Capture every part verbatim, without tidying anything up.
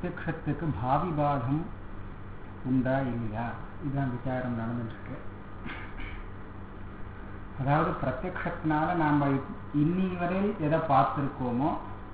பிரத்யக்ஷத்துக்கு பாவி பாதம் உண்டா இல்லையா, இதுதான் விசாரம் நடந்துருக்கு. அதாவது பிரத்யக்ஷத்தினால நாம் இன்னி வரையில் எதை பார்த்துருக்கோமோ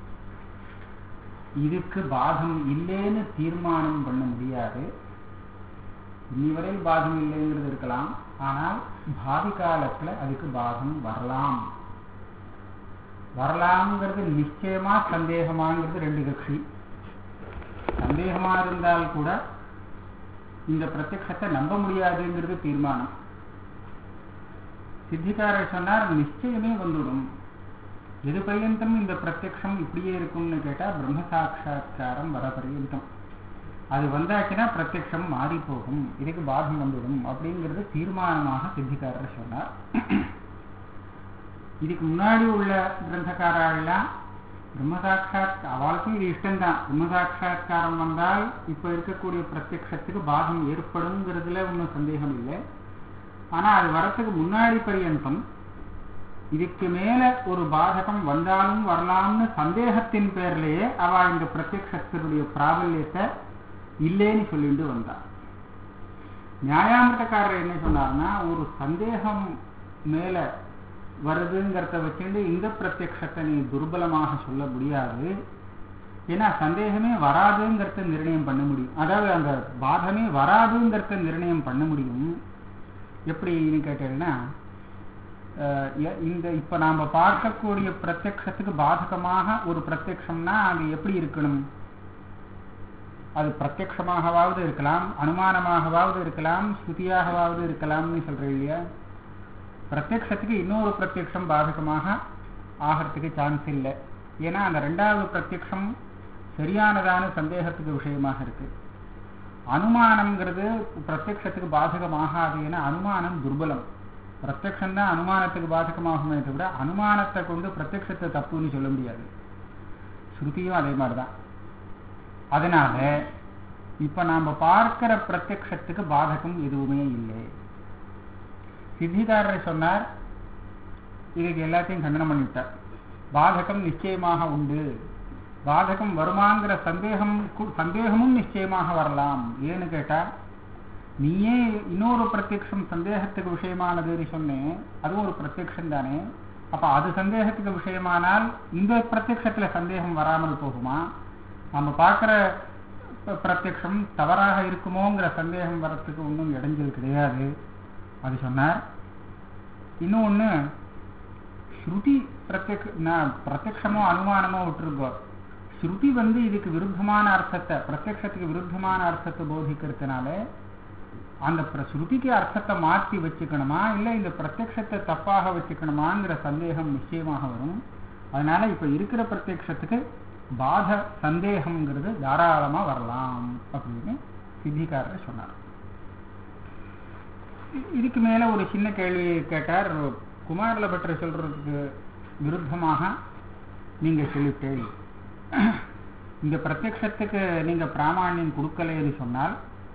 இதுக்கு பாதம் இல்லைன்னு தீர்மானம் பண்ண முடியாது. இன்னி வரையில் பாதம் இல்லைங்கிறது இருக்கலாம், ஆனால் பாவி காலத்துல அதுக்கு பாதம் வரலாம். வரலாம்ங்கிறது நிச்சயமா சந்தேகமாங்கிறது ரெண்டு கட்சி. சந்தேகமா இருந்தால் கூட இந்த பிரத்யக்ஷத்தை நம்ப முடியாதுங்கிறது தீர்மானம். சித்திகாரர் சொன்னார் நிச்சயமே வந்துடும். எது பர்யந்தம் இந்த பிரத்யக்ஷம் இப்படியே இருக்கும்னு கேட்டா பிரம்ம சாட்சா்காரம் வர பர்யந்தம். அது வந்தாச்சுன்னா பிரத்யக்ஷம் மாறி போகும், இதுக்கு பாதம் வந்துடும் அப்படிங்கிறது தீர்மானமாக சித்திகாரர் சொன்னார். இதுக்கு முன்னாடி உள்ள கிரந்தக்காரெல்லாம் பிரம்ம சாட்சாத் அவளுக்கும் இது இஷ்டம்தான். பிரம்ம சாட்சா்காரம் வந்தால் இப்ப இருக்கக்கூடிய பிரத்யக்ஷத்துக்கு பாதம் ஏற்படுங்கிறதுல ஒன்றும் சந்தேகம் இல்லை. ஆனா அது வரத்துக்கு முன்னாடி பர்யந்தம் இதுக்கு மேல ஒரு பாதகம் வந்தாலும் வரலாம்னு சந்தேகத்தின் பேர்லயே அவ இந்த பிரத்யக்ஷத்தினுடைய பிராபல்யத்தை இல்லைன்னு சொல்லிட்டு வந்தார். நியாயாமிரதக்காரர் என்ன சொன்னார்னா, ஒரு சந்தேகம் மேல வருதுங்கிறத வச்சுட்டு இந்த பிரத்யக்ஷத்தை நீ துர்பலமாக சொல்ல முடியாது. ஏன்னா சந்தேகமே வராதுங்கிறத நிர்ணயம் பண்ண முடியும். அதாவது அந்த பாதமே வராதுங்கிறத நிர்ணயம் பண்ண முடியும். எப்படின்னு கேட்டீங்கன்னா, இந்த இப்ப நாம பார்க்கக்கூடிய பிரத்யக்ஷத்துக்கு பாதகமாக ஒரு பிரத்யக்ஷம்னா அது எப்படி இருக்கணும்? அது பிரத்யக்ஷமாகவாவது இருக்கலாம், அனுமானமாகவாவது இருக்கலாம், ஸ்ருதியாகவாவது இருக்கலாம்னு சொல்றேன் இல்லையா. பிரத்யக்ஷத்துக்கு இன்னொரு பிரத்யக்ஷம் பாதகமாக ஆகிறதுக்கு சான்ஸ் இல்லை. ஏன்னா அந்த ரெண்டாவது பிரத்யக்ஷம் சரியானதான சந்தேகத்துக்கு விஷயமாக இருக்கு. அனுமானம்ங்கிறது பிரத்யக்ஷத்துக்கு பாதகமாகாது. ஏன்னா அனுமானம் துர்பலம். பிரத்யக்ஷம் தான் அனுமானத்துக்கு பாதகமாகுமே தவிர அனுமானத்தை கொண்டு பிரத்யக்ஷத்தை தப்புன்னு சொல்ல முடியாது. ஸ்ருதியும் அதே மாதிரிதான். அதனால இப்ப நாம பார்க்கிற பிரத்யக்ஷத்துக்கு பாதகம் எதுவுமே இல்லை. சித்திகாரர் சொன்னார், இதுக்கு எல்லாத்தையும் கண்டனம் பண்ணிவிட்டார். பாதகம் நிச்சயமாக உண்டு, பாதகம் வருமாங்கிற சந்தேகம் சந்தேகமும் நிச்சயமாக வரலாம். ஏன்னு கேட்டா, நீயே இன்னொரு பிரத்யக்ஷம் சந்தேகத்துக்கு விஷயமானதுன்னு சொன்னேன், அதுவும் ஒரு பிரத்யக்ஷம் தானே. அப்ப அது சந்தேகத்துக்கு விஷயமானால் இந்த பிரத்யக்ஷத்துல சந்தேகம் வராமல் போகுமா? நம்ம பார்க்கிற பிரத்யக்ஷம் தவறாக இருக்குமோங்கிற சந்தேகம் வரத்துக்கு ஒன்றும் இடைஞ்சல் கிடையாது. அது சொன்னார். இன்னொன்னு, ஸ்ருதி பிரத்யக்ஷ பிரத்யக்ஷமோ அனுமானமோ விட்டுருக்கோம். ஸ்ருதி வந்து இதுக்கு விருத்தமான அர்த்தத்தை, பிரத்யக்ஷத்துக்கு விருத்தமான அர்த்தத்தை போதிக்கிறதுனால அந்த ஸ்ருதிக்கு அர்த்தத்தை மாற்றி வச்சுக்கணுமா இல்லை இந்த பிரத்யக்ஷத்தை தப்பாக வச்சுக்கணுமாங்கிற சந்தேகம் நிச்சயமாக வரும். அதனால இப்ப இருக்கிற பிரத்யக்ஷத்துக்கு பாத சந்தேகம்ங்கிறது தாராளமா வரலாம் அப்படின்னு சித்திகாரர் சொன்னார். இதுக்கு மேல ஒரு சின்ன கேள்வி கேட்டார். குமாரல பற்ற சொல்றதுக்கு விருத்தமாக நீங்க சொல்லிட்டு இந்த பிரத்யக்ஷத்துக்கு நீங்க பிராமாண்யம் கொடுக்கலைன்னு சொன்னால்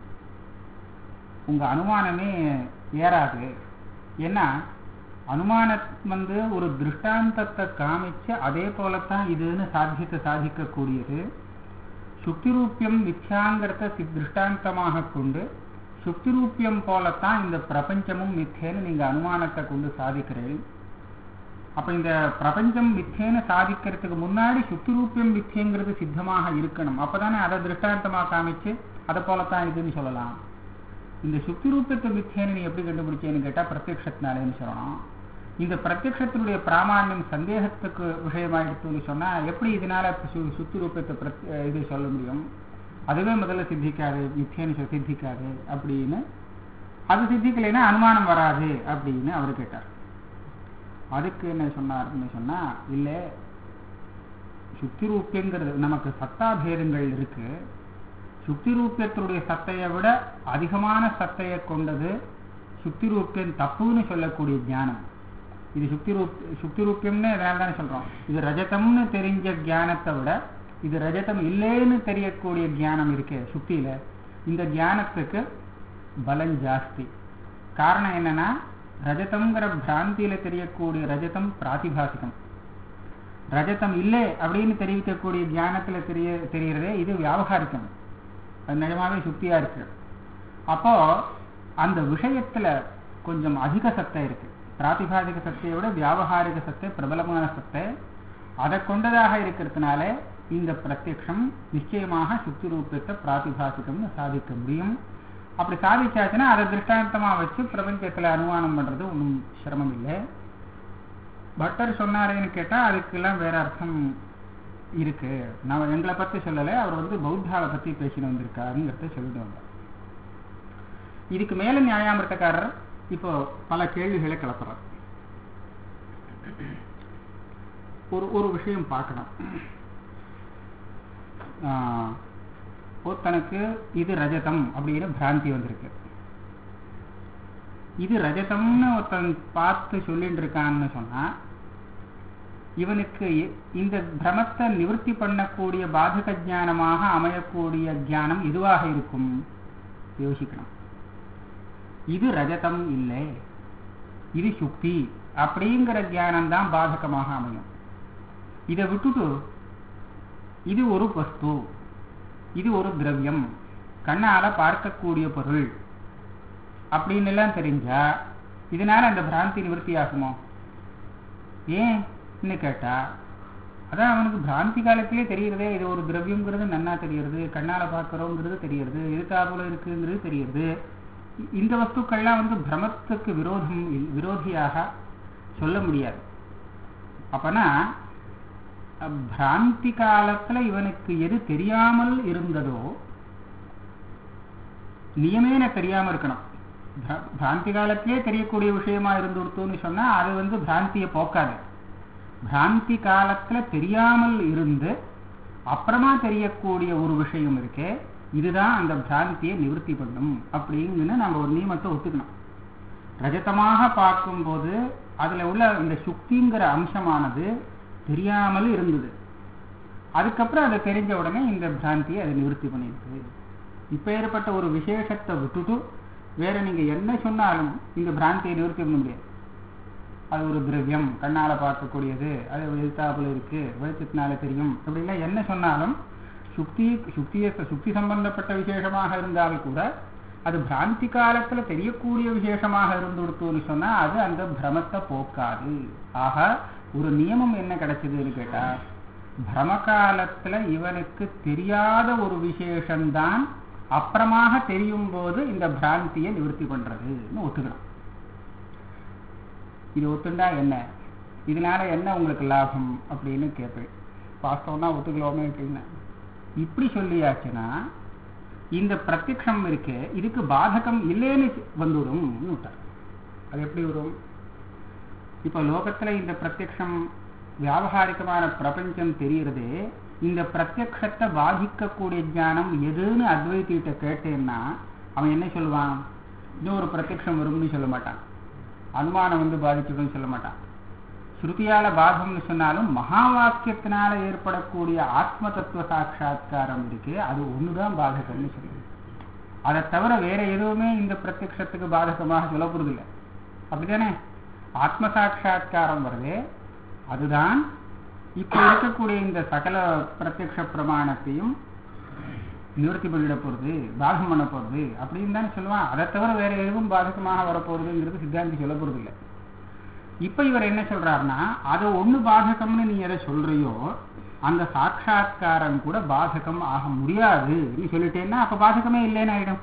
உங்க அனுமானமே ஏறாது. ஏன்னா அனுமானம் வந்து ஒரு திருஷ்டாந்தத்தை காமிச்சு அதே போலத்தான் இதுன்னு சாதிக்க சாதிக்கக்கூடியது. சுக்திரூபியம் மித்யாங்கிறத திருஷ்டாந்தமாக கொண்டு சுக்திரூபியம் போலத்தான் இந்த பிரபஞ்சமும் மித்தேன்னு நீங்க அனுமானத்தை கொண்டு சாதிக்கிறீர்கள். அப்ப இந்த பிரபஞ்சம் மித்தேன்னு சாதிக்கிறதுக்கு முன்னாடி சுக்திரூபியம் மித்தியங்கிறது சித்தமாக இருக்கணும். அப்பதானே அதை திருஷ்டாந்தமாக காமிச்சு அதை போலத்தான் இதுன்னு சொல்லலாம். இந்த சுக்திரூபத்தை மித்தியன்னு நீ எப்படி கண்டுபிடிச்சேன்னு கேட்டா பிரத்யக்ஷத்தினாலேன்னு சொல்லணும். இந்த பிரத்யக்ஷத்தினுடைய பிராமாண்யம் சந்தேகத்துக்கு விஷயமாயிடுத்துன்னு சொன்னா எப்படி இதனால சுக்திரூபத்தை இது சொல்ல முடியும்? அதுவே முதல்ல சித்திக்காது, மித்தியன்னு சித்திக்காது அப்படின்னு. அது சித்திக்கலைன்னா அனுமானம் வராது அப்படின்னு அவரு கேட்டார். அதுக்கு என்ன சொன்னார்னு சொன்னா, இல்ல சுக்திரூபியங்கிறது நமக்கு சத்தாபேதங்கள் இருக்கு. சுக்திரூபியத்தினுடைய சத்தையை விட அதிகமான சத்தையை கொண்டது சுக்திரூபியம் தப்புன்னு சொல்லக்கூடிய ஞானம். இது சுக்திரூப் சுக்திரூபியம்னு அதனால தானே சொல்றோம். இது ரஜதம்னு தெரிஞ்ச ஞானத்தை விட இது ரஜதம் இல்லைன்னு தெரியக்கூடிய ஞானம் இருக்கே சுக்தியில, இந்த ஞானத்துக்கு பலம் ஜாஸ்தி. காரணம் என்னன்னா, ரஜதம்ங்கிற பிராந்தியில தெரியக்கூடிய ரஜதம் பிராதிபாசிகம். ரஜதம் இல்லை அப்படின்னு தெரிவிக்கக்கூடிய ஞானத்துல தெரிய தெரியறதே இது வியாபகாரிக்கம், அது நிஜமாவே சுத்தியா இருக்கு. அப்போ அந்த விஷயத்துல கொஞ்சம் அதிக சத்தை இருக்கு. பிராதிபாதிக சத்தையை விட வியாபகாரிக சத்தை பிரபலமான சத்தை, அதை கொண்டதாக இருக்கிறதுனால இந்த பிரத்யக்ஷம் நிச்சயமாக சுத்தி ரூபத்தை பிராதிபாசிகம்னு சாதிக்க முடியும். அப்படி சாதிச்சாச்சுன்னா அதை திருஷ்டாந்தமா வச்சு பிரபஞ்சத்துல அனுமானம் பண்றது ஒன்றும் சிரமம் இல்லை. பட்டர் சொன்னாரேன்னு கேட்டா அதுக்கெல்லாம் வேற அர்த்தம் இருக்கு. நம்ம எங்களை பத்தி சொல்லலை, அவர் வந்து பௌத்தாவை பத்தி பேசிட்டு வந்திருக்காருங்கிறத சொல்லிட்டு வந்தார். இதுக்கு மேல நியாயாமிர்தக்காரர் இப்போ பல கேள்விகளை கிளப்புறார். ஒரு ஒரு விஷயம் பார்க்கணும். ஒருத்தனுக்கு இது ரஜதம் அப்படின்னு பிராந்தி வந்திருக்கு. இது ரஜதம்னு ஒருத்தன் பார்த்து சொல்லிட்டு இருக்கான்னு சொன்னா இவனுக்கு இந்த பிரமத்தை நிவர்த்தி பண்ணக்கூடிய பாதக ஞானமாக அமையக்கூடிய ஞானம் எதுவாக இருக்கும் யோசிக்கணும். இது ரஜதம் இல்லை, இது சுக்தி அப்படிங்கிற ஞானம் தான் பாதகமாக அமையும். இதை விட்டுட்டு இது ஒரு வஸ்து, இது ஒரு திரவியம், கண்ணால பார்க்கக்கூடிய பொருள் அப்படின்னு எல்லாம் தெரிஞ்சா இதனால அந்த பிராந்தி நிவர்த்தி ஆகுமோ? ஏன்னு கேட்டா அதான் அவனுக்கு பிராந்தி காலத்திலே தெரியுறதே, இது ஒரு திரவியம்ங்கிறது நன்னா தெரியுறது, கண்ணால பார்க்கிறோங்கிறது தெரியுறது, எதுக்காக இருக்குங்கிறது தெரியுது. இந்த வஸ்துக்கள்லாம் வந்து பிரமத்துக்கு விரோதம் விரோதியாக சொல்ல முடியாது. அப்பனா பிராந்தி காலத்துல இவனுக்கு எது தெரியாமல் இருந்ததோ நியமேன தெரியாம இருக்கணும். பிராந்தி காலத்திலே தெரியக்கூடிய விஷயமா இருந்து கொடுத்தோன்னு சொன்னா அது வந்து பிராந்தியை போக்காது. பிராந்தி காலத்துல தெரியாமல் இருந்து அப்புறமா தெரியக்கூடிய ஒரு விஷயம் இருக்கே, இதுதான் அந்த பிராந்தியை நிவர்த்தி பண்ணும் அப்படின்னு நம்ம ஒரு நியமத்தை ஒத்துக்கணும். ரஜதமாக பார்க்கும்போது அதுல உள்ள இந்த சுக்திங்கிற அம்சமானது தெரியாமல் இருந்தது, அதுக்கப்புறம் அதை தெரிஞ்ச உடனே இந்த பிராந்தியை அதை நிவர்த்தி பண்ணிருக்கு. இப்ப ஏற்பட்ட ஒரு விசேஷத்தை விட்டுட்டு வேற நீங்க என்ன சொன்னாலும் இந்த பிராந்தியை நிவர்த்தி பண்ண முடியாது. அது ஒரு திரவியம், கண்ணால பார்க்கக்கூடியது, அது எழுத்தாப்புல இருக்கு, வெளிச்சத்தினால தெரியும், அப்படிலாம் என்ன சொன்னாலும் சுக்தி சுக்தியை சுக்தி சம்பந்தப்பட்ட விசேஷமாக இருந்தாலும் கூட அது பிராந்தி காலத்துல தெரியக்கூடிய விசேஷமாக இருந்து கொடுத்தோன்னு சொன்னா அது அந்த பிரமத்தை போக்காது. ஆக ஒரு நியமம் என்ன கிடைச்சதுன்னு கேட்டா, பிரம காலத்துல இவனுக்கு தெரியாத ஒரு விசேஷம்தான் அப்புறமாக தெரியும் போது இந்த பிராந்தியை நிவர்த்தி பண்றதுன்னு ஒத்துக்கணும். இது ஒத்துண்டா என்ன, இதனால என்ன உங்களுக்கு லாபம் அப்படின்னு கேட்பேன். வாஸ்தவம்னா ஒத்துக்கலாமே அப்படின்னு இப்படி சொல்லியாச்சுன்னா இந்த பிரத்யக்ஷம் இருக்கு, இதுக்கு பாதகம் இல்லைன்னு வந்துடும். அது எப்படி வரும்? இப்ப லோகத்துல இந்த பிரத்யக்ஷம் வியாபகாரிகமான பிரபஞ்சம் தெரியுறதே, இந்த பிரத்யக்ஷத்தை பாதிக்கக்கூடிய ஞானம் எதுன்னு அத்வைத்திட்ட கேட்டேன்னா அவன் என்ன சொல்லுவான்? இன்னொரு பிரத்யக்ஷம் வரும்னு சொல்ல மாட்டான், அனுமானம் வந்து பாதிச்சுடும் சொல்ல மாட்டான். ஸ்ருதியால பாதம்னு சொன்னாலும் மகா வாக்கியத்தினால ஏற்படக்கூடிய ஆத்ம தத்துவ சாட்சா்காரம் இருக்கு, அது ஒண்ணுதான் பாதகம்னு சொல்லுது. அதை தவிர வேற எதுவுமே இந்த பிரத்யக்ஷத்துக்கு பாதகமாக சொல்லப்படுறது இல்லை. அப்படித்தானே? ஆத்ம சாட்சா்காரம் வருது, அதுதான் இப்ப இருக்கக்கூடிய இந்த சகல பிரத்யக்ஷ பிரமாணத்தையும் நிவர்த்தி பண்ணிட போறது, பாதகம் பண்ண போறது அப்படின்னு தானே சொல்லுவான். அதை தவிர வேற எதுவும் பாதகமாக வரப்போறதுங்கிறது சித்தாந்தி சொல்ல போறது இல்லை. இப்ப இவர் என்ன சொல்றாருன்னா, அதை ஒண்ணு பாதகம்னு நீ எதை சொல்றியோ அந்த சாட்சா்காரம் கூட பாதகம் ஆக முடியாது நீ சொல்லிட்டேன்னா அப்ப பாதகமே இல்லைன்னு ஆயிடும்.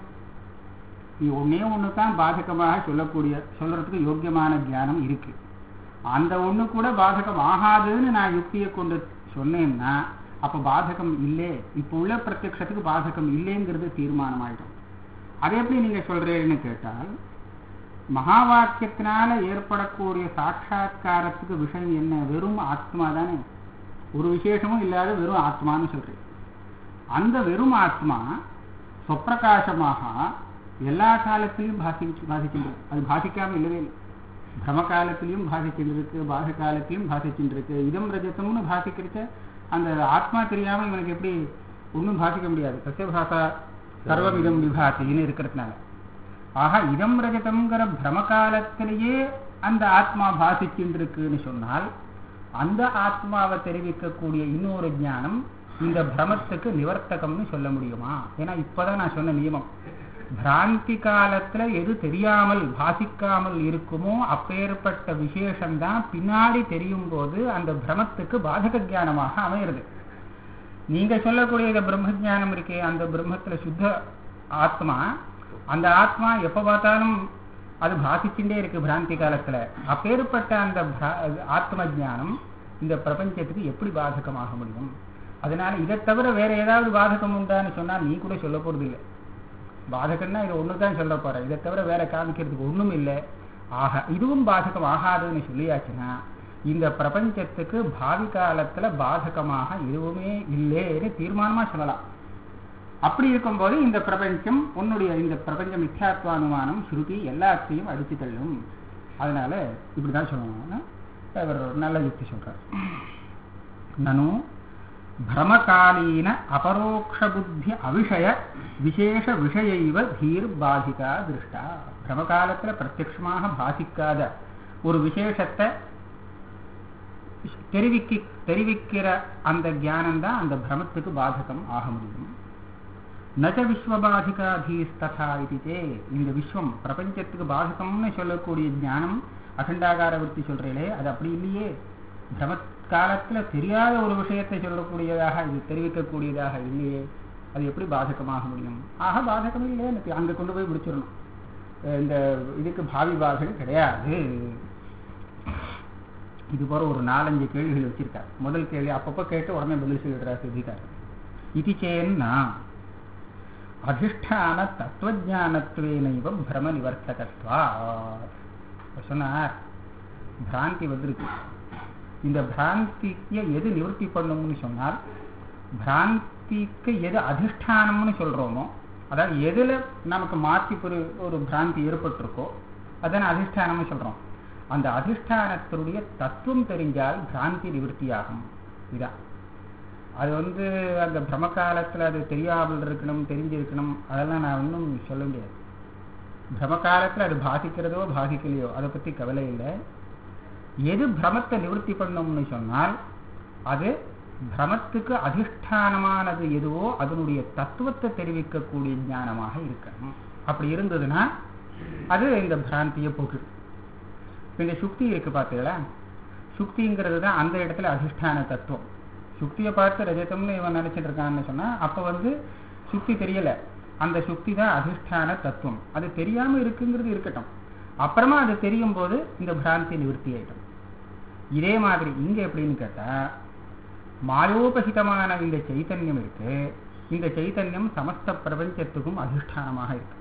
நீ ஒன்னே ஒண்ணுதான் பாதகமாக சொல்லக்கூடிய சொல்றதுக்கு யோக்கியமான ஞானம் இருக்கு, அந்த ஒண்ணு கூட பாதகம் ஆகாதுன்னு நான் யுக்தியை கொண்டு சொன்னேன்னா அப்ப பாதகம் இல்லை, இப்ப உள்ள பிரத்யக்ஷத்துக்கு பாதகம் இல்லைங்கிறது தீர்மானம் ஆயிடும். அதை எப்படி நீங்க சொல்றீங்கன்னு கேட்டால், மகா வாக்கியத்தினால ஏற்படக்கூடிய சாட்சா்காரத்துக்கு விஷயம் என்ன? வெறும் ஆத்மா தானே, ஒரு விசேஷமும் இல்லாத வெறும் ஆத்மான்னு சொல்றேன். அந்த வெறும் ஆத்மா சொப்பிரகாசமாக எல்லா காலத்திலையும் பாசிச்சு பாதிக்கின்றது, அது பாதிக்காம இல்லவே இல்லை. பிரம காலத்திலையும் பாதிக்கின்றிருக்கு, பாத காலத்திலையும் பாதிச்சுருக்கு. இதம் ரஜதம்னு பாதிக்கிறச்ச அந்த ஆத்மா தெரியாம இவனுக்கு எப்படி ஒன்றும் பாதிக்க முடியாது. சத்திய பாசா சர்வம் இதம் விபாத்தின்னு இருக்கிறதுனால. ஆக இதம் ரஜதம்ங்கிற பிரம காலத்திலேயே அந்த ஆத்மா பாதிச்சுருக்குன்னு சொன்னால் அந்த ஆத்மாவை தெரிவிக்கக்கூடிய இன்னொரு ஞானம் இந்த பிரமத்துக்கு நிவர்த்தகம்னு சொல்ல முடியுமா? ஏன்னா இப்பதான் நான் சொன்ன நியமம், பிராந்தி காலத்துல எது தெரியாமல் பாசிக்காமல் இருக்குமோ அப்பேற்பட்ட விசேஷம்தான் பின்னாடி தெரியும் போது அந்த பிரமத்துக்கு பாதக ஞானமாக அமையிறது. நீங்க சொல்லக்கூடிய பிரம்ம ஜானம் இருக்கே, அந்த பிரம்மத்துல சுத்த ஆத்மா, அந்த ஆத்மா எப்ப பார்த்தாலும் அது பாசிச்சுட்டே இருக்கு பிராந்தி காலத்துல. அப்பேற்பட்ட அந்த ஆத்ம ஜானம் இந்த பிரபஞ்சத்துக்கு எப்படி பாதகமாக முடியும்? அதனால இதை தவிர வேற ஏதாவது பாதகம் உண்டான்னு சொன்னா நீ கூட சொல்ல போறது இல்லை. பாதகம்னா இதை ஒண்ணுதான் சொல்ல போற, இதை தவிர வேற காமிக்கிறதுக்கு ஒண்ணும் இல்லை. ஆக இதுவும் பாதகம் ஆகாதுன்னு சொல்லியாச்சுன்னா இந்த பிரபஞ்சத்துக்கு பாவி காலத்துல பாதகமாக எதுவுமே இல்லைன்னு தீர்மானமா சொல்லலாம். அப்படி இருக்கும்போது இந்த பிரபஞ்சம் உன்னுடைய இந்த பிரபஞ்ச மித்யாத்வானுமானம் ஸ்ருதி எல்லாத்தையும் அடித்து தள்ளும். அதனால இப்படிதான் சொல்லணும். அவர் நல்ல யுக்தி சொல்றார். நனு பிரமகாலீன அபரோக்ஷ புத்தி அவிஷய விசேஷ விஷயைவ தீர் பாதிகா திருஷ்டா. பிரமகாலத்துல பிரத்யட்சமாக பாதிக்காத ஒரு விசேஷத்தை தெரிவிக்க தெரிவிக்கிற அந்த ஞானம் தான் அந்த பிரமத்துக்கு பாதகம் ஆக முடியும். நச்ச விஸ்வபாதிகாதீஸ்ததா இதுதே. இந்த விஸ்வம் பிரபஞ்சத்துக்கு பாதகம்னு சொல்லக்கூடிய ஞானம் அகண்டாகார விருத்தி சொல்றீங்களே, அது அப்படி இல்லையே. பிரம காலத்துல தெரியாத ஒரு விஷயத்தை சொல்லக்கூடியதாக இது தெரிவிக்கக்கூடியதாக இல்லையே, அது எப்படி பாதகமாக முடியும்? ஆக பாதகம் இல்லையே, அங்க கொண்டு போய் முடிச்சிடணும். இந்த இதுக்கு பாவி பாதகம் கிடையாது. இது போற ஒரு நாலஞ்சு கேள்விகள் வச்சிருக்காரு. முதல் கேள்வி அப்பப்போ கேட்டு உடனே பதில் சொல்லிடுறாரு சித்திக்காரு. இது சேன்னா அதிஷ்டான தத்துவஜானத்துவேனைவ பிரம நிவர்த்தகத்வா சொன்னார். பிராந்தி வந்திருக்கு. இந்த பிராந்திக்கு எது நிவர்த்தி பண்ணும்னு சொன்னால், பிராந்திக்கு எது அதிஷ்டானம்னு சொல்றோமோ, அதாவது எதுல நமக்கு மாற்றி ஒரு ஒரு பிராந்தி ஏற்பட்டிருக்கோ அதான் அதிஷ்டானம்னு சொல்றோம். அந்த அதிஷ்டானத்தினுடைய தத்துவம் தெரிஞ்சால் பிராந்தி நிவர்த்தியாகும். இதான் அது வந்து அந்த பிரம காலத்துல அது தெரியாமல் இருக்கணும், தெரிஞ்சிருக்கணும், அதெல்லாம் நான் ஒன்றும் சொல்ல முடியாது. பிரம காலத்துல அது பாதிக்கிறதோ பாதிக்கலையோ அதை பத்தி கவலை இல்லை. எது பிரமத்தை நிவர்த்தி பண்ணும்னு சொன்னால் அது பிரமத்துக்கு அதிஷ்டானமானது எதுவோ அதனுடைய தத்துவத்தை தெரிவிக்கக்கூடிய ஞானமாக இருக்கணும். அப்படி இருந்ததுன்னா அது இந்த பிராந்தியை போக்குது. இந்த சுக்தி இருக்கு பார்த்தீங்களா, சுக்திங்கிறது தான் அந்த இடத்துல அதிஷ்டான தத்துவம். சுக்தியை பார்த்து ரஜதம்னு இவன் நினைச்சிட்டு இருக்கான்னு சொன்னா அப்ப வந்து சுக்தி தெரியல, அந்த சுக்தி தான் அதிஷ்டான தத்துவம். அது தெரியாம இருக்குங்கிறது இருக்கட்டும், அப்புறமா அது தெரியும் போது இந்த பிராந்தி நிவர்த்தி ஆயிடும். இதே மாதிரி இங்க எப்படின்னு கேட்டா, மாயோபகிதமான இந்த சைத்தன்யம் இருக்கு, இந்த சைத்தன்யம் சமஸ்த பிரபஞ்சத்துக்கும் அதிஷ்டானமாக இருக்கு.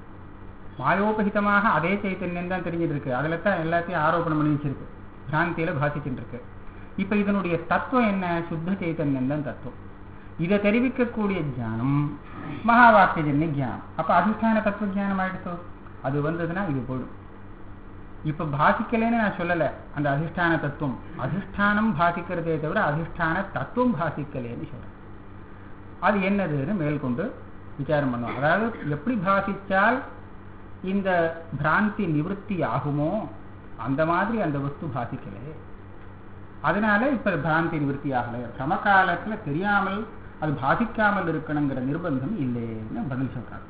மாயோபகிதமாக அதே சைத்தன்யம் தான் தெரிஞ்சிட்டு இருக்கு, அதுல தான் எல்லாத்தையும் ஆரோபணம் பண்ணி வச்சிருக்கு, பிராந்தியில பாசிச்சுட்டு இருக்கு. இப்ப இதனுடைய தத்துவம் என்ன? சுத்த சைத்தன்யம் தான் தத்துவம். இதை தெரிவிக்கக்கூடிய ஞானம் மகா வாக்கியஜன்ய ஞானம். அப்ப அதிஷ்டான தத்துவ ஞானம் ஆயிடுச்சோ, அது வந்ததுன்னா இது போயிடும். இப்ப பாசிக்கலைன்னு நான் சொல்லல, அந்த அதிஷ்டான தத்துவம் அதிஷ்டானம் பாசிக்கிறதே தவிர அதிஷ்டான தத்துவம் பாசிக்கலைன்னு சொல்றேன். அது என்னதுன்னு மேற்கொண்டு விசாரம் பண்ணுவோம். அதாவது எப்படி பாசிச்சால் இந்த பிராந்தி நிவர்த்தி ஆகுமோ அந்த மாதிரி அந்த வஸ்து பாசிக்கலை, அதனால இப்ப பிராந்தி நிவர்த்தி ஆகலை. சமகாலத்துல தெரியாமல் அது பாதிக்காமல் இருக்கணுங்கிற நிர்பந்தம் இல்லைன்னு பதில் சொல்றாரு.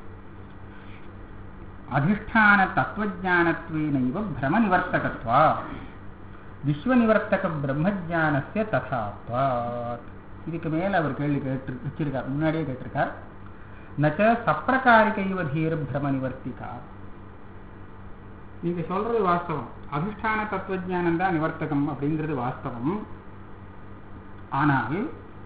அதிஷ்டான தத்துவஜானத்வேனைவ பிரம நிவர்த்தகத்வா விஸ்வ நிவர்த்தக பிரம்மஜானஸ்ய ததாத்வாத். இதுக்கு மேல அவர் கேள்வி கேட்டு வச்சிருக்கார், முன்னாடியே கேட்டிருக்கார். நச்ச சப்பிரகாரிகைவ தீர் பிரம நிவர்த்திகா. நீங்க சொல்றது வாஸ்தவம், அதிஷ்டான தத்துவஜானம் தான் நிவர்த்தகம் அப்படிங்கிறது வாஸ்தவம். ஆனால்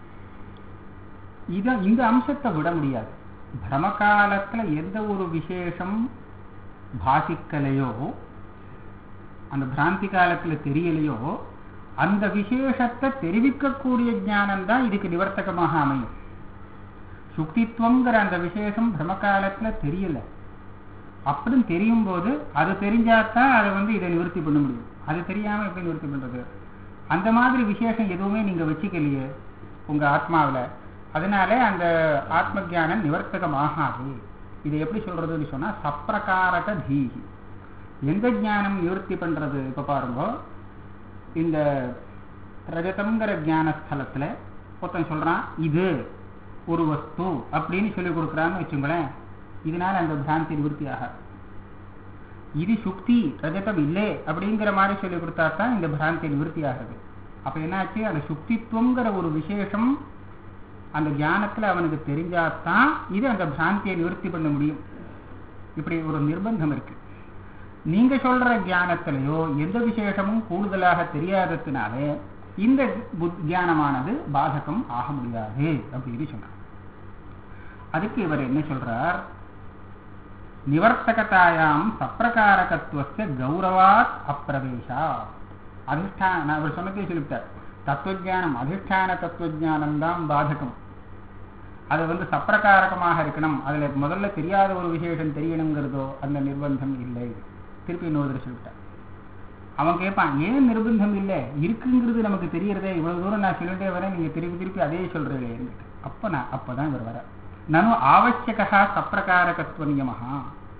இத இந்த அம்சத்தை விட முடியாது. பிரமகாலத்துல எந்த ஒரு விசேஷம் பாசிக்கலையோ, அந்த பிராந்தி காலத்துல தெரியலையோ, அந்த விசேஷத்தை தெரிவிக்கக்கூடிய ஞானம் தான் இதுக்கு நிவர்த்தகமாக அமையும். சுக்தித்வங்கிற அந்த விசேஷம் பிரமகாலத்துல தெரியல, அப்படின்னு தெரியும் போது அது தெரிஞ்சாதான் அதை வந்து இதை நிவர்த்தி பண்ண முடியும். அது தெரியாம எப்படி நிவர்த்தி பண்றது? அந்த மாதிரி விசேஷம் எதுவுமே நீங்க வச்சுக்கலையே உங்க ஆத்மாவில, அதனால அந்த ஆத்ம ஜானம் நிவர்த்தகமாகாது. இதை எப்படி சொல்றதுன்னு சொன்னா சப்பிரகாரக தீஹி. எந்த ஞானம் நிவர்த்தி பண்றது? இப்ப பாருங்க, இந்த ரஜதம்ங்கிற ஞானஸ்தலத்துல ஒருத்தன் சொல்றான் இது ஒரு வஸ்து அப்படின்னு சொல்லி கொடுக்குறான்னு வச்சுங்களேன், இதனால அந்த பிராந்தி நிவர்த்தி ஆக. இது சுக்தி ரஜதம் இல்லை அப்படிங்கிற மாதிரி சொல்லி கொடுத்தா தான் இந்த பிராந்தி நிவர்த்தி ஆகிறது. அப்ப என்னாச்சு, அந்த சுக்தித்துவங்கிற ஒரு விசேஷம் அந்த ஞானத்துல அவனுக்கு தெரிஞ்சாதான் இது அந்த பிராந்தியை நிவர்த்தி பண்ண முடியும். இப்படி ஒரு நிர்பந்தம் இருக்கு. நீங்க சொல்ற ஞானத்திலேயோ எந்த விசேஷமும் கூடுதலாக தெரியாததுனாலே இந்த ஞானமானது பாதகம் ஆக முடியாது அப்படின்னு சொன்னார். அதுக்கு இவர் என்ன சொல்றார், நிவர்த்தகதாயாம் சப்பிரகாரகத்துவஸ்ய கௌரவாத் அப்பிரவேசா. அதிஷ்டான அவர் சொன்னதே சொல்லிவிட்டார், தத்துவஜானம் அதிஷ்டான தத்துவஜானம் தான் பாதகம். அது வந்து சப்பிரகாரகமாக இருக்கணும், அதுல முதல்ல தெரியாத ஒரு விசேஷம் தெரியணுங்கிறதோ அந்த நிர்பந்தம் இல்லை. திருப்பி இன்னொரு சொல்லிட்டார். அவன் கேட்பான், ஏன் நிர்பந்தம் இல்லை, இருக்குங்கிறது நமக்கு தெரியறதே, இவ்வளவு தூரம் நான் சொல்லிட்டே வரேன், நீங்க திருப்பி திருப்பி அதே சொல்றீங்களே. அப்ப நான் அப்பதான் இவர் வர நனு ஆவசியகா சப்பிரகாரகத்துவ நியமஹா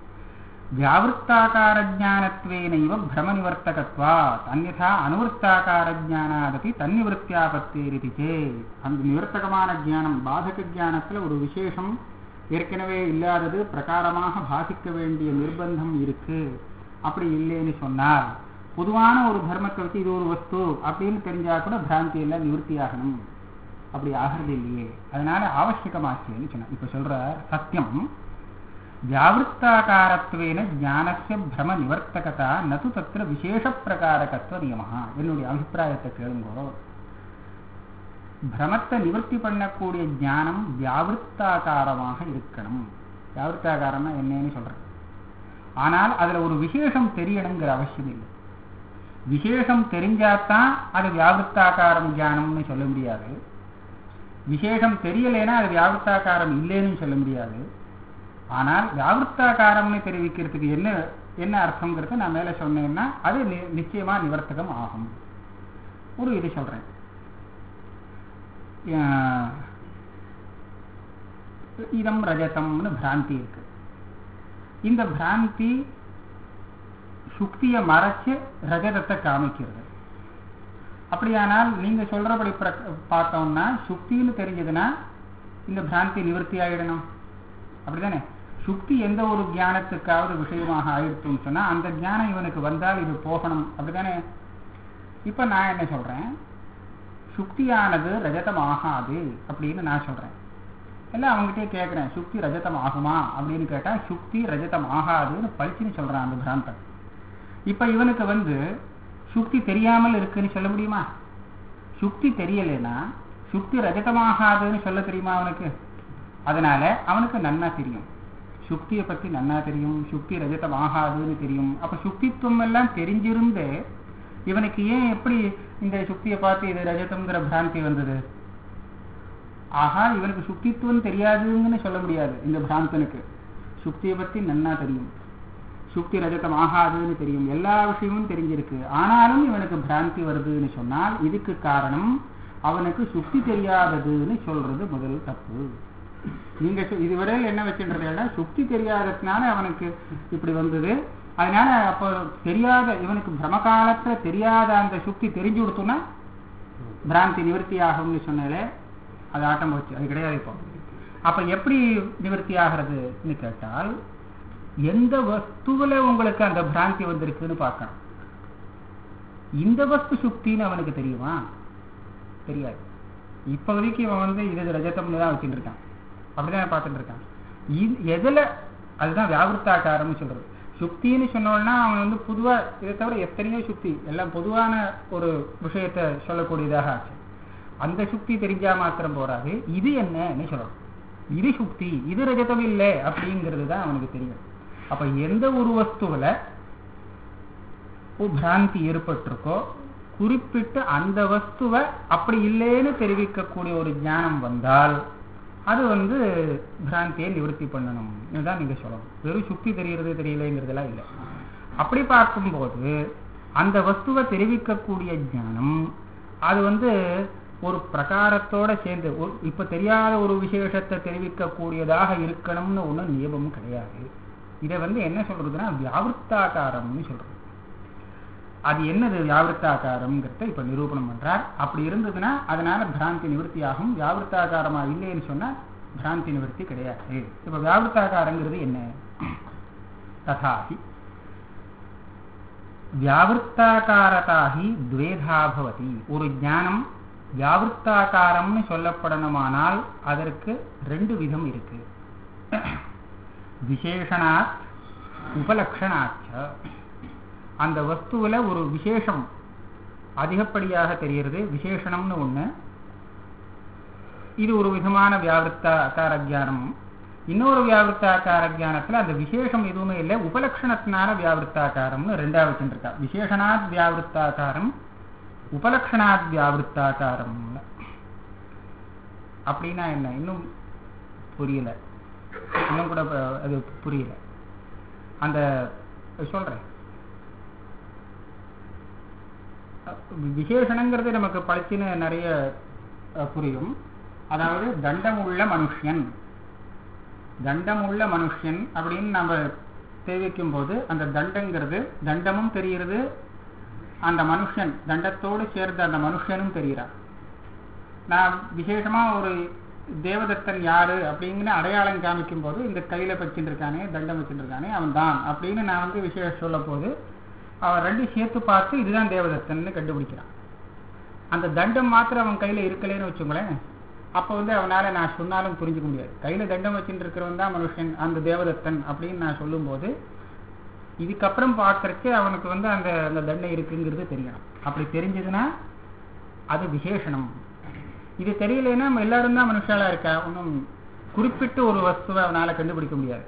வியாவிருத்தாகாரஜானத்வேனைவ பிரமநிவர்த்தகத்வாத் அன்யதா அனுவர்த்தாகாரஜானாதபி தன்னிவர்த்தியாபத்தேரிதி சேத். அந்த நிவர்த்தகமான ஞானம் பாதக ஞானத்துல ஒரு விசேஷம் ஏற்கனவே இல்லாதது பிரகாரமாக பாதிக்க வேண்டிய நிர்பந்தம் இருக்கு. அப்படி இல்லைன்னு சொன்னால் பொதுவான ஒரு தர்மத்தை வச்சு இது ஒரு வஸ்து அப்படின்னு தெரிஞ்சா கூட பிராந்தி எல்லாம் நிவர்த்தி ஆகணும், அப்படி ஆகிறது இல்லையே, அதனால ஆவசியமாச்சுன்னு சொன்ன. இப்ப சொல்ற சத்தியம் வியாவிருத்தாகாரத்வேன ஞானஸ்ய பிரம நிவர்த்தகதா நது தத்திர விசேஷ பிரகாரகத்துவ நியமஹா. என்னுடைய அபிப்பிராயத்தை கேளுங்கோ, பிரமத்தை நிவர்த்தி பண்ணக்கூடிய ஞானம் வியாவிருத்தாகாரமாக இருக்கணும். வியாவிருத்தாகாரம்னா என்னன்னு சொல்றது, ஆனால் அதுல ஒரு விசேஷம் தெரியணுங்கிற அவசியம் இல்லை. விசேஷம் தெரிஞ்சாதான் அது வியாவிருத்தாகாரம் ஞானம்னு சொல்ல முடியாது, விசேஷம் தெரியலைன்னா அது வியாவிருத்தாகாரம் இல்லைன்னு சொல்ல முடியாது. ஆனால் வியாவிருத்தாகாரம்னு தெரிவிக்கிறதுக்கு என்ன என்ன அர்த்தங்கிறத நான் மேல சொன்னேன்னா அது நிச்சயமா நிவர்த்தகம் ஆகும். ஒரு இது சொல்றேன், இதம் ரஜதம்னு பிராந்தி இருக்கு. இந்த பிராந்தி சுக்தியை மறைச்சு ரஜதத்தை காமிக்கிறது. அப்படியானால் நீங்க சொல்றபடி பார்த்தோம்னா சுக்தின்னு தெரிஞ்சதுன்னா இந்த பிராந்தி நிவர்த்தி ஆயிடணும், அப்படிதானே? சுக்தி எந்த ஒரு ஞானத்துக்காவது விஷயமாக ஆயிடுச்சுன்னு சொன்னா அந்த ஞானம் இவனுக்கு வந்தால் இது போகணும், அப்படிதானே? இப்ப நான் என்ன சொல்றேன், சுக்தியானது ரஜதம் ஆகாது அப்படின்னு நான் சொல்றேன். எல்லாம் அவங்ககிட்டே கேட்கிறேன், சுக்தி ரஜதம் ஆகுமா அப்படின்னு கேட்டா சுக்தி ரஜதம் ஆகாதுன்னு பழிச்சுன்னு சொல்றான் அந்த பிராந்தன். இப்ப இவனுக்கு வந்து சுக்தி தெரியாமல் இருக்குன்னு சொல்ல முடியுமா? சுக்தி தெரியலைன்னா சுக்தி ரஜதமாகாதுன்னு சொல்ல தெரியுமா அவனுக்கு? அதனால அவனுக்கு நன்னா தெரியும், சுக்தியை பத்தி நன்னா தெரியும், சுக்தி ரஜதம் ஆகாதுன்னு தெரியும். அப்ப சுக்தித்துவம் எல்லாம் தெரிஞ்சிருந்து இவனுக்கு ஏன் எப்படி இந்த சுக்தியை பார்த்து இது ரஜதம்ங்கிற பிராந்தி வந்தது? ஆஹா, இவனுக்கு சுக்தித்துவம் தெரியாதுன்னு சொல்ல முடியாது. இந்த பிராந்தனுக்கு சுக்தியை பத்தி நன்னா தெரியும், சுக்தி ரஜதம் ஆகாதுன்னு தெரியும், எல்லா விஷயமும் தெரிஞ்சிருக்கு. ஆனாலும் இவனுக்கு பிராந்தி வருதுன்னு சொன்னால் இதுக்கு காரணம் அவனுக்கு சுக்தி தெரியாததுன்னு சொல்றது முதல் தப்பு. நீங்க இதுவரையில் என்ன வச்சுன்றதுனா சுக்தி தெரியாததுனால அவனுக்கு இப்படி வந்தது. அதனால அப்போ தெரியாத இவனுக்கு பிரம காலத்துல தெரியாத அந்த சுக்தி தெரிஞ்சு கொடுத்தோம்னா பிராந்தி நிவர்த்தி ஆகும்னு சொன்னாலே அது ஆட்டம் போச்சு, அது கிடையாது. இப்போ அப்ப எப்படி நிவர்த்தி ஆகிறதுன்னு கேட்டால் எந்த வஸ்துவில உங்களுக்கு அந்த பிராந்தி வந்திருக்குன்னு பார்க்கணும். இந்த வஸ்து சுக்தின்னு அவனுக்கு தெரியுமா? தெரியாது. இப்ப வரைக்கும் இவன் வந்து இது ரஜதம்னு தான் வச்சுட்டு இருக்கான், அப்படிதான் பார்த்துட்டு இருக்கான். எதுல அதுதான் வியாவிருத்தாகாரம்னு சொல்றது. சுக்தின்னு சொன்னோம்னா அவன் வந்து பொதுவா இதை தவிர எத்தனையோ சுக்தி எல்லாம் பொதுவான ஒரு விஷயத்த சொல்லக்கூடியதாக ஆச்சு. அந்த சுக்தி தெரிஞ்சா மாத்திரம் போறாது, இது என்னன்னு சொல்லணும், இது சுக்தி இது ரஜதம் இல்லை அப்படிங்கிறது தான் அவனுக்கு தெரியும். அப்ப எந்த ஒரு வஸ்துவில பிராந்தி ஏற்பட்டிருக்கோ குறிப்பிட்டு அந்த வஸ்துவை அப்படி இல்லைன்னு தெரிவிக்கக்கூடிய ஒரு ஞானம் வந்தால் அது வந்து பிராந்தியை நிவர்த்தி பண்ணணும் தான் நீங்க சொல்லணும். வெறும் சுக்தி தெரியறது தெரியலைங்கிறதுலாம் இல்லை. அப்படி பார்க்கும்போது அந்த வஸ்துவை தெரிவிக்கக்கூடிய ஞானம் அது வந்து ஒரு பிரகாரத்தோட சேர்ந்து இப்ப தெரியாத ஒரு விசேஷத்தை தெரிவிக்கக்கூடியதாக இருக்கணும்னு ஒன்றும் நியமமும் கிடையாது. இதை வந்து என்ன சொல்றதுன்னா வியாவிருத்தாகாரம்னு சொல்றது. அது என்னது வியாவிருத்தாகாரம்ங்கிறத இப்ப நிரூபணம் பண்றார். அப்படி இருந்ததுன்னா அதனால பிராந்தி நிவர்த்தி ஆகும். வியாவிருத்தாகாரமா இல்லைன்னு சொன்னா பிராந்தி நிவர்த்தி கிடையாது. இப்ப வியாவிருத்தாகாரங்கிறது என்ன? ததாஹி வியாவிருத்தாகாரதாஹி த்வேதா பவதி. ஒரு ஞானம் வியாவிருத்தாகாரம்னு சொல்லப்படணுமானால் அதற்கு ரெண்டு விதம் இருக்கு. விசேஷணாத் உபலக்ஷணாச்ச. அந்த வஸ்துவில ஒரு விசேஷம் அதிகப்படியாக தெரிகிறது, விசேஷணம்னு ஒண்ணு. இது ஒரு விதமான வியாவிருத்தாகார ஜானம். இன்னொரு வியாவிருத்தாகார ஜானத்துல அந்த விசேஷம் எதுவுமே இல்லை, உபலக்ஷணத்தினால வியாவிருத்தாகாரம்னு ரெண்டா வச்சுருக்கா. விசேஷணாத் வியாவிருத்தாகாரம், உபலக்ஷணாத் வியாவிருத்தாகாரம். அப்படின்னா என்ன? இன்னும் புரியல, இன்னும் கூட அது புரியல. அந்த சொல்றேன், விசேஷணங்கிறது நமக்கு பழிச்சுன்னு நிறைய புரியும். அதாவது தண்டம் உள்ள மனுஷன், தண்டம் உள்ள மனுஷன் அப்படின்னு நம்ம தெரிவிக்கும் போது அந்த தண்டங்கிறது தண்டமும் தெரிகிறது, அந்த மனுஷன் தண்டத்தோடு சேர்ந்த அந்த மனுஷனும் தெரிகிறார். நான் விசேஷமா ஒரு தேவதத்தன் யாரு அப்படிங்கிற அடையாளம் காமிக்கும் போது இந்த கையில வச்சுட்டு இருக்கானே, தண்டம் வச்சுட்டு இருக்கானே அவன் தான் அப்படின்னு நான் வந்து விசேஷம் சொல்ல போது அவன் ரெண்டு சேர்த்து பார்த்து இதுதான் தேவதத்தன்னு கண்டுபிடிக்கிறான். அந்த தண்டம் மாத்திரம் அவன் கையில இருக்கலேன்னு வச்சுங்களேன், அப்ப வந்து அவனால நான் சொன்னாலும் புரிஞ்சுக்க முடியாது. கையில தண்டம் வச்சுட்டு இருக்கிறவன் தான் மனுஷன், அந்த தேவதத்தன் அப்படின்னு நான் சொல்லும் போது இதுக்கப்புறம் பார்க்கறச்சு அவனுக்கு வந்து அந்த அந்த தண்டை இருக்குங்கிறது தெரியணும். அப்படி தெரிஞ்சதுன்னா அது விசேஷனம். இது தெரியலன்னா நம்ம எல்லாரும் தான் மனுஷாலா இருக்கா, ஒன்றும் குறிப்பிட்டு ஒரு வஸ்துவை அவனால கண்டுபிடிக்க முடியாது.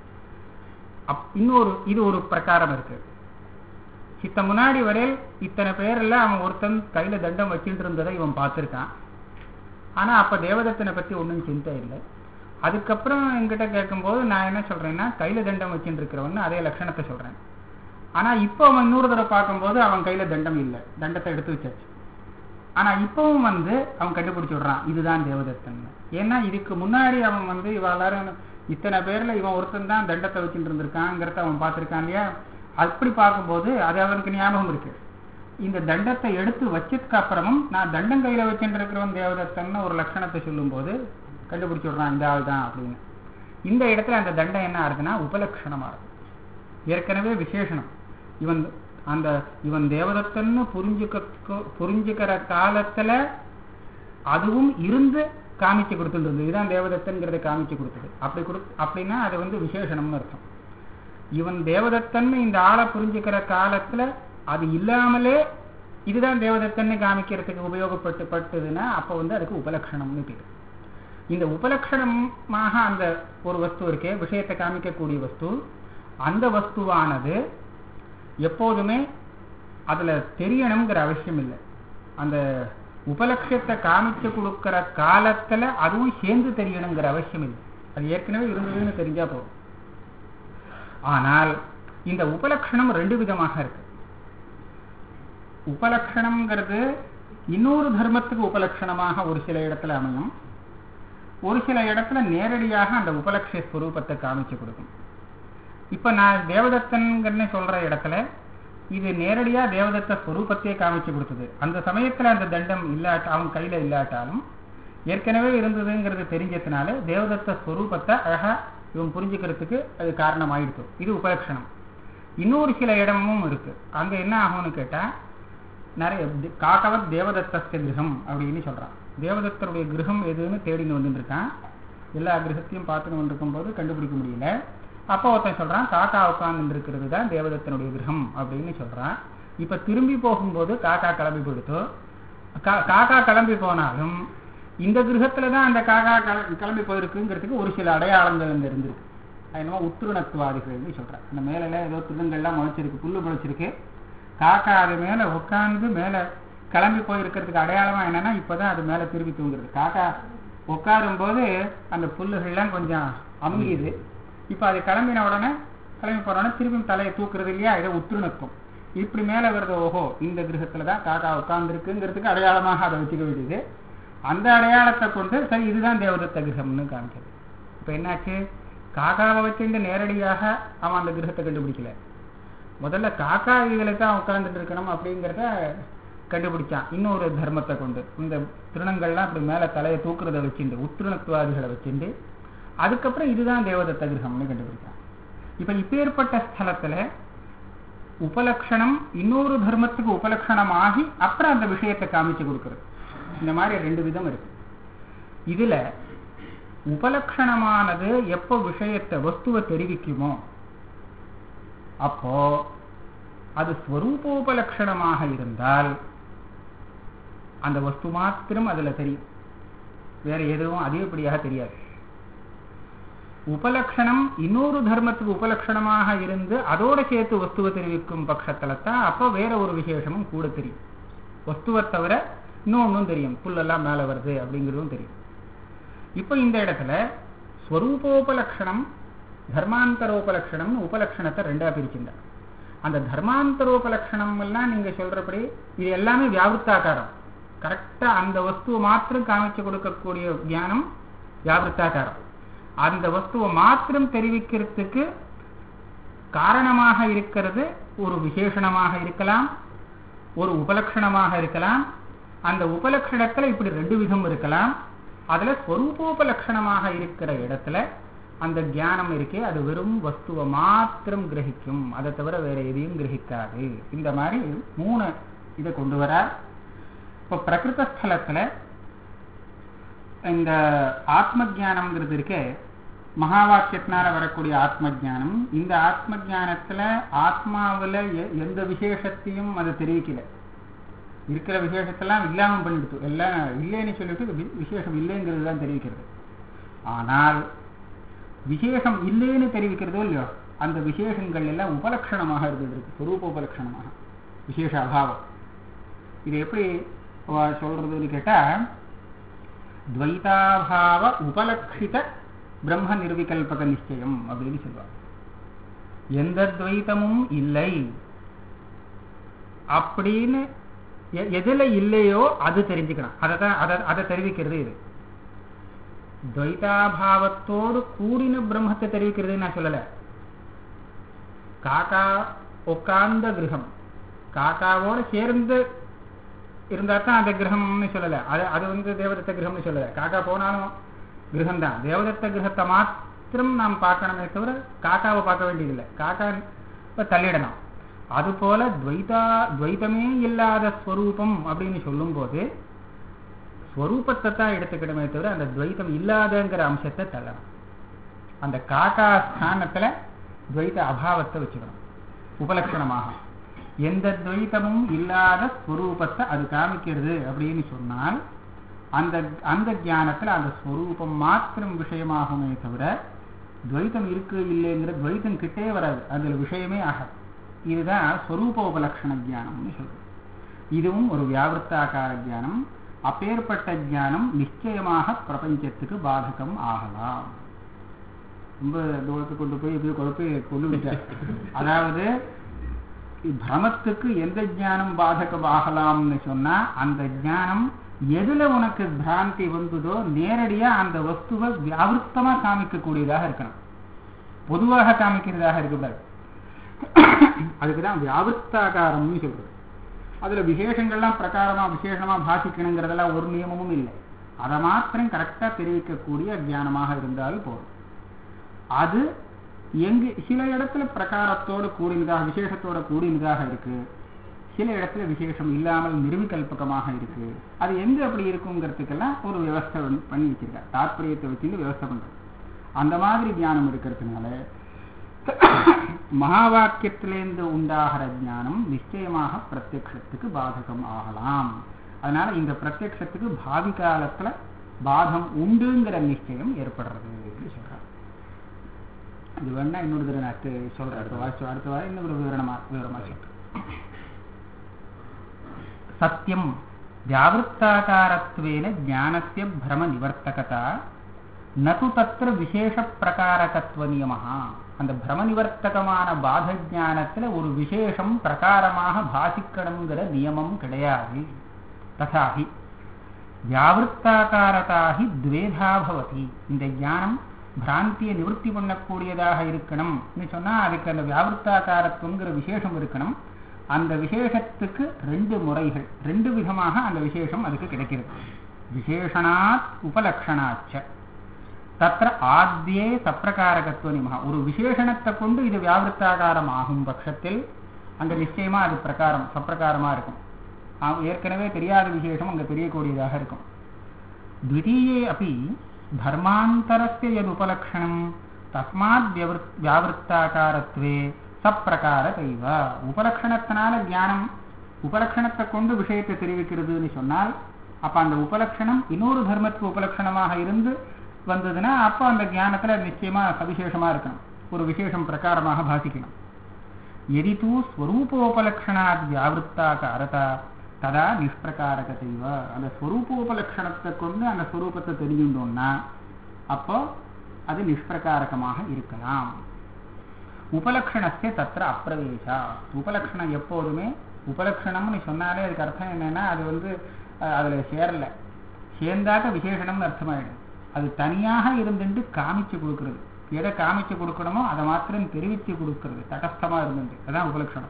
அப் இன்னொரு இது ஒரு பிரகாரம் இருக்கு. சித்த முன்னாடி வரையில் இத்தனை பேரெல்லாம் அவன் ஒருத்தன் கையில தண்டம் வச்சுட்டு இருந்ததை இவன் பார்த்திருக்கான். ஆனா அப்ப தேவதத்தனை பத்தி ஒன்றும் சிந்தை இல்லை. அதுக்கப்புறம் என்கிட்ட கேட்கும்போது நான் என்ன சொல்றேன்னா கையில தண்டம் வச்சுட்டு இருக்கிறவன் அதே லட்சணத்தை சொல்றேன். ஆனா இப்போ அவன் இன்னொரு தடவை பார்க்கும்போது அவன் கையில தண்டம் இல்லை, தண்டத்தை எடுத்து வச்சாச்சு. ஆனா இப்பவும் வந்து அவன் கண்டுபிடிச்சு விடுறான் இதுதான் தேவதத்தன். ஏன்னா இதுக்கு முன்னாடி அவன் வந்து இவளாரும் இத்தனை பேர்ல இவன் ஒருத்தன் தான் தண்டத்தை வச்சுட்டு இருந்திருக்காங்கிறத அவன் பார்த்திருக்கான் இல்லையா. அப்படி பார்க்கும்போது அது அவனுக்கு ஞாபகம் இருக்கு. இந்த தண்டத்தை எடுத்து வச்சதுக்கு அப்புறமும் நான் தண்டம் கையில வச்சுட்டு இருக்கிறவன் தேவதத்தன் ஒரு லட்சணத்தை சொல்லும் போது கண்டுபிடிச்சு விடுறான் இந்த ஆள் தான் அப்படின்னு. இந்த இடத்துல அந்த தண்டம் என்ன ஆகுதுன்னா உபலட்சணமா இருக்கு. ஏற்கனவே விசேஷனம் இவன் அந்த இவன் தேவதத்தன்னு புரிஞ்சுக்க புரிஞ்சுக்கிற காலத்துல அதுவும் இருந்து காமிச்சு கொடுத்துருந்தது. இதுதான் தேவதத்தன்கிறத காமிச்சு கொடுத்தது. அப்படி கொடு அப்படின்னா அது வந்து விசேஷனம்னு அர்த்தம். இவன் தேவதத்தன்னு இந்த ஆளை புரிஞ்சுக்கிற காலத்துல அது இல்லாமலே இதுதான் தேவதத்தன்னு காமிக்கிறதுக்கு உபயோகப்பட்டு பட்டதுன்னா அப்ப வந்து அதுக்கு உபலட்சணம்னு பேரு. இந்த உபலட்சணமாக அந்த ஒரு வஸ்து இருக்கே, விஷயத்தை காமிக்கக்கூடிய வஸ்து, அந்த வஸ்துவானது எப்போதுமே அதுல தெரியணுங்கிற அவசியம் இல்லை. அந்த உபலட்சத்தை காமிச்சு கொடுக்கிற காலத்துல அதுவும் சேர்ந்து தெரியணுங்கிற அவசியம் இல்லை. அது ஏற்கனவே இருந்ததுன்னு தெரிஞ்சா போதும். ஆனால் இந்த உபலட்சணம் ரெண்டு விதமாக இருக்கு. உபலட்சணம்ங்கிறது இன்னொரு தர்மத்துக்கு உபலட்சணமாக ஒரு சில இடத்துல அமையும், ஒரு சில இடத்துல நேரடியாக அந்த உபலட்ச ஸ்வரூபத்தை காமிச்சு கொடுக்கும். இப்ப நான் தேவதத்தன்கிறன்னு சொல்ற இடத்துல இது நேரடியா தேவதத்த ஸ்வரூபத்தையே காமிச்சு கொடுத்தது. அந்த சமயத்துல அந்த தண்டம் இல்லாட்ட அவன் கையில இல்லாட்டாலும் ஏற்கனவே இருந்ததுங்கிறது தெரிஞ்சதுனால தேவதத்த ஸ்வரூபத்தை அழகா இவன் புரிஞ்சுக்கிறதுக்கு அது காரணம் ஆயிடுச்சு. இது உபலட்சணம். இன்னொரு சில இடமும் இருக்கு. அங்க என்ன ஆகும்னு கேட்டா நிறைய காக்கவத் தேவதத்த கிரகம் அப்படின்னு சொல்றான். தேவதத்தருடைய கிரகம் எதுன்னு தேடின்னு வந்துட்டு இருக்கான். எல்லா கிரகத்தையும் பார்த்துன்னு வந்துருக்கும் போது கண்டுபிடிக்க முடியல. அப்போ ஒருத்தன் சொல்றான் காக்கா உட்கார்ந்து இருக்கிறது தான் தேவதத்தனுடைய கிரகம் அப்படின்னு சொல்றான். இப்ப திரும்பி போகும்போது காக்கா கிளம்பி போயிடுத்தோ. காக்கா கிளம்பி போனாலும் இந்த கிரகத்துலதான் அந்த காக்கா கிளம்பி போயிருக்குங்கிறதுக்கு ஒரு சில அடையாளங்கள் இங்க இருந்திருக்கு. என்னமோ உத்துருணத்துவாதிகள் சொல்றேன். அந்த மேல ஏதோ திருங்கள்லாம் முளைச்சிருக்கு, புல்லு முளைச்சிருக்கு. காக்கா அது மேல உட்கார்ந்து மேல கிளம்பி போயிருக்கிறதுக்கு அடையாளமா என்னன்னா இப்பதான் அது மேல திரும்பி தூங்குறது. காக்கா உட்காரும் போது அந்த புல்லுகள்லாம் கொஞ்சம் அமுகிது. இப்ப அது கிளம்பின உடனே கிளம்பி போற உடனே திரும்பி தலையை தூக்குறது இல்லையா, இதை உத்துருணத்துவம். இப்படி மேல வருது, ஓஹோ இந்த கிரகத்துலதான் காக்கா உட்கார்ந்து இருக்குங்கிறதுக்கு அடையாளமாக அதை வச்சுக்க வேண்டியது. அந்த அடையாளத்தை கொண்டு சரி இதுதான் தேவதத்த கிரகம்னு காமிக்கிறது. இப்ப என்னாச்சு, காக்காவை வச்சுட்டு நேரடியாக அவன் அந்த கிரகத்தை கண்டுபிடிக்கல. முதல்ல காக்காய்களை தான் உட்கார்ந்துட்டு இருக்கணும் அப்படிங்கிறத கண்டுபிடிச்சான் இன்னொரு தர்மத்தை கொண்டு. இந்த திருணங்கள்லாம் அப்படி மேல தலையை தூக்குறதை வச்சுட்டு உத்திருணத்துவாதிகளை வச்சுட்டு அதுக்கப்புறம் இதுதான் தேவதத்த கிரகம்னு கண்டுபிடிச்சான். இப்ப இப்பேற்பட்ட ஸ்தலத்துல உபலக்ஷணம் இன்னொரு தர்மத்துக்கு உபலக்ஷணம் ஆகி அப்புறம் அந்த விஷயத்தை காமிச்சு கொடுக்கறது. இந்த மாதிரி ரெண்டு விதம் இருக்கு. இதுல உபலக்ஷணமானது எப்போ விஷயத்தை வஸ்துவை தெரிவிக்குமோ அப்போ அது ஸ்வரூபோபலக்ஷணமாக இருந்தால் அந்த வஸ்து மாத்திரம் அதுல தெரியும், வேற எதுவும் அதிகப்படியாக தெரியாது. உபலக்ஷணம் இன்னொரு தர்மத்துக்கு உபலக்ஷணமாக இருந்து அதோட சேர்த்து வஸ்துவை தெரிவிக்கும் பட்சத்துல தான் அப்போ வேற ஒரு விசேஷமும் கூட தெரியும். வஸ்துவை தவிர இன்னொன்னும் தெரியும், புல்லெல்லாம் மேல வருது அப்படிங்கிறதும் தெரியும். இப்போ இந்த இடத்துல ஸ்வரூபோபலக்ஷணம் தர்மாந்தரோபலக்ஷணம்னு உபலக்ஷணத்தை ரெண்டா பிரிச்சுட்டார். அந்த தர்மாந்தரோபலக்ஷணம் எல்லாம் நீங்க சொல்றபடி இது எல்லாமே வியாவிருத்தாகாரம். கரெக்டா அந்த வஸ்துவை மாத்திரம் காமிச்சு கொடுக்கக்கூடிய ஞானம் வியாவிருத்தாகாரம். அந்த வஸ்துவை மாத்திரம் தெரிவிக்கிறதுக்கு காரணமாக இருக்கிறது ஒரு விசேஷணமாக இருக்கலாம், ஒரு உபலக்ஷணமாக இருக்கலாம். அந்த உபலக்ஷணத்துல இப்படி ரெண்டு விதம் இருக்கலாம். அதுல ஸ்வரூபோபலக்ஷணமாக இருக்கிற இடத்துல அந்த ஞானம் இருக்கே அது வெறும் வஸ்துவை மாத்திரம் கிரகிக்கும், அதை தவிர வேற எதையும் கிரகிக்காது. இந்த மாதிரி மூணு இதை கொண்டு வர. இப்ப பிரகிருத ஸ்தலத்துல இந்த ஆத்ம ஜானம்ங்கிறது இருக்கே மகா வாக்கியத்தினால வரக்கூடிய ஆத்ம ஜானம். இந்த ஆத்ம ஜானத்துல ஆத்மாவில எந்த விசேஷத்தையும் அது தெரிவிக்கல, இருக்கிற விசேஷத்தெல்லாம் இல்லாம பண்ணிடுத்து, எல்லாம் இல்லைன்னு சொல்லிட்டு விசேஷம் இல்லைங்கிறது தான் தெரிவிக்கிறது. ஆனால் விசேஷம் இல்லைன்னு தெரிவிக்கிறதோ இல்லையோ அந்த விசேஷங்கள் எல்லாம் உபலக்ஷணமாக இருந்தது, ஸ்வரூப உபலக்ஷணமாக, விசேஷ அபாவம். இது எப்படி சொல்றதுன்னு கேட்டா துவைதாபாவ உபலக்ஷித பிரம்ம நிர்விகல்பக நிச்சயம் அப்படின்னு சொல்லுவாங்க. எந்த துவைத்தமும் இல்லை அப்படின்னு எதுல இல்லையோ அது தெரிஞ்சுக்கணும், அதை தான் அதை அதை தெரிவிக்கிறது. இது துவைதாபாவத்தோடு கூடின பிரம்மத்தை தெரிவிக்கிறது நான் சொல்லல. காக்கா உட்கார்ந்த கிரகம் காக்காவோட சேர்ந்து இருந்தா தான் அந்த கிரகம்னு சொல்லல. அது அது வந்து தேவதத்த கிரகம்னு சொல்லல. காக்கா போனாலும் கிரகம் தான். தேவதத்த கிரகத்தை மாத்திரம் நாம் பார்க்கணுமே தவிர காக்காவை பார்க்க வேண்டியதில்லை, காக்கா தள்ளிடணும். அதுபோல துவைதா துவைதமே இல்லாத ஸ்வரூபம் அப்படின்னு சொல்லும் போது ஸ்வரூபத்தை தான் எடுத்துக்கிடமே தவிர அந்த துவைதம் இல்லாதங்கிற அம்சத்தை தள்ளணும். அந்த காக்கா ஸ்தானத்துல துவைத அபாவத்தை வச்சுக்கணும் உபலட்சணமாக. எந்த துவைத்தமும் இல்லாத ஸ்வரூபத்தை அது காமிக்கிறது அப்படின்னு சொன்னால் அந்த அந்த ஞானத்துல அந்த ஸ்வரூபம் மாத்திரம் விஷயமாகுமே தவிர துவைத்தம் இருக்கு இல்லைங்கிற துவைத்தம் கிட்டே வராது, அதுல விஷயமே ஆகாது. இதுதான் ஸ்வரூப உபலட்சண ஜானம்னு சொல்றது. இதுவும் ஒரு வியாவிருத்தாகார ஜானம். அப்பேற்பட்ட ஜானம் நிச்சயமாக பிரபஞ்சத்துக்கு பாதகம் ஆகலாம். ரொம்ப தூரத்துக்கு கொண்டு போய் இப்படி குழப்பி கொண்டு விட்டார். அதாவது பிரமத்துக்கு எந்த ஞானம் பாதகம் ஆகலாம்னு சொன்னா அந்த ஞானம் எதுல உனக்கு பிராந்தி வந்ததோ நேரடியா அந்த வஸ்துவை வியாவிருத்தமா காமிக்கக்கூடியதாக இருக்கணும், பொதுவாக காமிக்கிறதாக இருக்கக்கூடாது. அதுக்குதான் வியாவிருத்தாகாரம்னு சொல்றது. அதுல விசேஷங்கள்லாம் பிரகாரமா விசேஷமா பாசிக்கணுங்கிறதெல்லாம் ஒரு நியமமும் இல்லை. அதை மாத்திரம் கரெக்டா தெரிவிக்கக்கூடிய ஞானமாக இருந்தாலும் போதும். அது எங்கு சில இடத்துல பிரகாரத்தோடு கூடினதாக விசேஷத்தோட கூடினதாக இருக்கு, சில இடத்துல விசேஷம் இல்லாமல் நிர்விகல்பகமாக இருக்கு. அது எங்க அப்படி இருக்குங்கிறதுக்கெல்லாம் ஒரு விவஸ்தை பண்ணி வச்சிருக்காரு, தாற்பயத்தை வச்சுட்டு விவஸ்தை பண்றது. அந்த மாதிரி ஞானம் இருக்கிறதுனால மகா வாக்கியத்திலேருந்து உண்டாகிற ஞானம் நிச்சயமாக பிரத்யக்ஷத்துக்கு பாதகம் ஆகலாம். அதனால இந்த பிரத்யக்ஷத்துக்கு பாவி காலத்துல பாதம் உண்டுங்கிற நிச்சயம் ஏற்படுறது சொல்றாரு. இது வேணா இன்னொரு தடவை நான் சொல்றேன், அடுத்த வாரம் அடுத்த வாரம் இன்னொரு விவரணமா விவரமா சொல்றேன். சத்தியம் வியாவிருத்தாகாரத்வேன ஞானஸ்ய பிரம நிவர்த்தகதா நது தத்திர விசேஷ பிரகாரகத்துவ நியமஹா. அந்த பிரம நிவர்த்தகமான பாத ஞானத்துல ஒரு விசேஷம் பிரகாரமாக பாசிக்கணுங்கிற நியமம் கிடையாது. ததாஹி வியாவிருத்தாகாரதாஹி துவேதா பவதி. இந்த ஞானம் பிராந்தியை நிவர்த்தி பண்ணக்கூடியதாக இருக்கணும்னு சொன்னா அதுக்கு அந்த வியாவிருத்தாகாரத்துவங்கிற விசேஷம் இருக்கணும். அந்த விசேஷத்துக்கு ரெண்டு முறைகள், ரெண்டு விதமாக அந்த விசேஷம் அதுக்கு கிடைக்கிறது. விசேஷணாத் உபலக்ஷணாச்ச தத்திர ஆத்யே சப்பிரகாரகத்துவ நியமः. ஒரு விசேஷணத்தை கொண்டு இது வியாவிருத்தாகாரம் ஆகும் பட்சத்தில் அங்க நிச்சயமா அது பிரகாரம் சப்பிரகாரமா இருக்கும். ஏற்கனவே தெரியாத விசேஷம் அங்க தெரியக்கூடியதாக இருக்கும். द्वितीये अपि धर्मान्तरस्य यद् उपलक्षणं तस्माद् व्यावृत्ताकारत्वे सप्रकारतैव. உபலக்ஷணத்தினால ஞானம் உபலக்ஷணத்தை கொண்டு விஷயத்தை தெரிவிக்கிறதுன்னு சொன்னால் அப்ப அந்த உபலக்ஷணம் இன்னொரு தர்மத்துக்கு உபலக்ஷணமாக இருந்து வந்ததுன்னா அப்போ அந்த ஞானத்துல நிச்சயமா சவிசேஷமா இருக்கணும், ஒரு விசேஷம் பிரகாரமாக பாசிக்கணும். यदि तु स्वरूपोपलक्षणाद् व्यावृत्ताकारता ததா நிஷ்பிரகாரகத்தைவ. அந்த ஸ்வரூபோபலக்ஷணத்தை கொண்டு அந்த ஸ்வரூபத்தை தெரிஞ்சுட்டோம்னா அப்போ அது நிஷ்பிரகாரகமாக இருக்கலாம். உபலக்ஷணஸ்ய தத்திர அப்பிரவேசா. உபலக்ஷணம் எப்போதுமே உபலக்ஷணம்னு சொன்னாலே அதுக்கு அர்த்தம் என்னன்னா அது வந்து அதுல சேரல, சேர்ந்தாக்க விசேஷணம்னு அர்த்தமாயிடும். அது தனியாக இருந்துட்டு காமிச்சு கொடுக்கறது, எதை காமிச்சு கொடுக்கணுமோ அதை மாத்திரம் தெரிவித்து கொடுக்கறது, தடஸ்தமா இருந்துட்டு, அதான் உபலக்ஷணம்.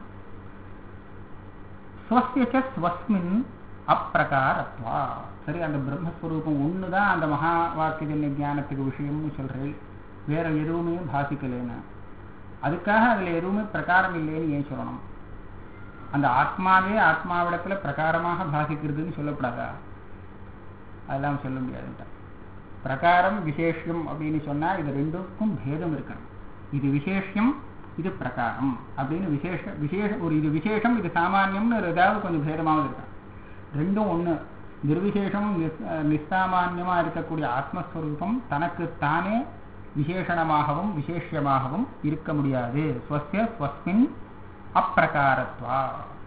ஸ்வஸ்ய ஸ்வஸ்மின் அப்பிரகாரத்வா. சரி, அந்த பிரம்மஸ்வரூபம் ஒண்ணுதான் அந்த மகா வாக்கிய ஞானத்துக்கு விஷயம்னு சொல்றேன், வேற எதுவுமே பாசிக்கலைன்னு. அதுக்காக அதுல எதுவுமே பிரகாரம் இல்லைன்னு ஏன் சொல்லணும்? அந்த ஆத்மாவே ஆத்மாவிடத்துல பிரகாரமாக பாசிக்கிறதுன்னு சொல்லப்படாதா? அதெல்லாம் சொல்ல முடியாதுன்ட்டா. பிரகாரம் விசேஷம் அப்படின்னு சொன்னா இது ரெண்டுக்கும் பேதம் இருக்கணும். இது விசேஷம், இது பிரகாரம் அப்படின்னு விசேஷ விசேஷ ஒரு இது விசேஷம், இது சாமானியம்னு ஏதாவது கொஞ்சம் பேதமாவது இருக்கான். ரெண்டும் ஒண்ணு. நிர்விசேஷம் நிஸ்சாமான்யமா இருக்கக்கூடிய ஆத்மஸ்வரூபம் தனக்கு தானே விசேஷணமாகவும் விசேஷமாகவும் இருக்க முடியாது. ஸ்வஸ்ய ஸ்வஸ்மின் அப்பிரகாரத்வா.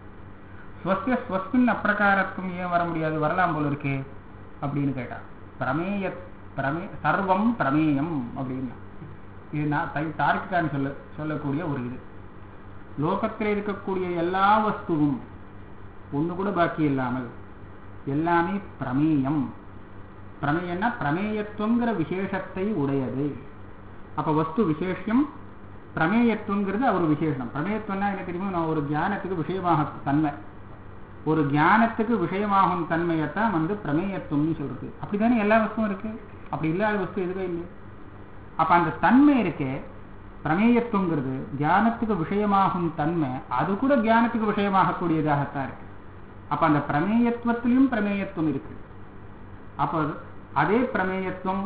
ஸ்வஸ்ய ஸ்வஸ்மின் அப்பிரகாரத்துவம் ஏன் வர முடியாது? வரலாம் போல இருக்கே அப்படின்னு கேட்டா, பிரமேய பிரமே சர்வம் பிரமேயம் அப்படின்னா இது நான் தார்க்கிகான்னு சொல்ல சொல்லக்கூடிய ஒரு இது. லோகத்தில் இருக்கக்கூடிய எல்லா வஸ்துவும் ஒண்ணு கூட பாக்கி இல்லாமல் எல்லாமே பிரமேயம். பிரமேயம்னா பிரமேயத்துவங்கிற விசேஷத்தை உடையது. அப்ப வஸ்து விசேஷம், பிரமேயத்துவங்கிறது ஒரு விசேஷம். பிரமேயத்துவம்னா என்ன தெரியுமோ, நான் ஒரு ஞானத்துக்கு விஷயமாக தன்மை, ஒரு ஞானத்துக்கு விஷயமாகும் தன்மையத்தான் வந்து பிரமேயத்துவம்னு சொல்றது. அப்படித்தானே எல்லா வஸ்துவும் இருக்கு, அப்படி இல்லாத வஸ்து எதுவே இல்லை. அப்ப அந்த தன்மை இருக்கே பிரமேயத்துவங்கிறது ஞானத்துக்கு விஷயமாகும் தன்மை, அது கூட ஞானத்துக்கு விஷயமாகக்கூடியதாகத்தான் இருக்கு. அப்ப அந்த பிரமேயத்துவத்திலையும் பிரமேயத்துவம் இருக்கு. அப்ப அதே பிரமேயத்துவம்